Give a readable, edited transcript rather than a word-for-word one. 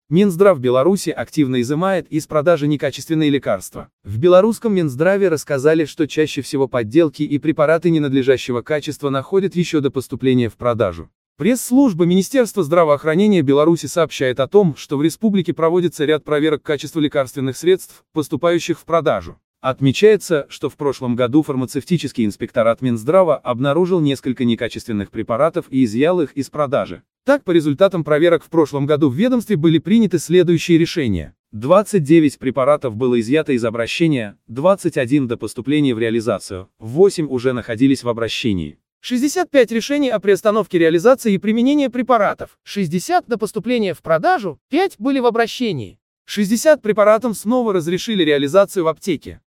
Минздрав Беларуси активно изымает из продажи некачественные лекарства. В белорусском Минздраве рассказали, что чаще всего подделки и препараты ненадлежащего качества находят еще до поступления в продажу. Пресс-служба Министерства здравоохранения Беларуси сообщает о том, что в республике проводится ряд проверок качества лекарственных средств, поступающих в продажу. Отмечается, что в прошлом году фармацевтический инспекторат Минздрава обнаружил несколько некачественных препаратов и изъял их из продажи. Так, по результатам проверок в прошлом году в ведомстве были приняты следующие решения. 29 препаратов было изъято из обращения, 21 до поступления в реализацию, 8 уже находились в обращении. 65 решений о приостановке реализации и применения препаратов, 60 до поступления в продажу, 5 были в обращении. 60 препаратам снова разрешили реализацию в аптеке.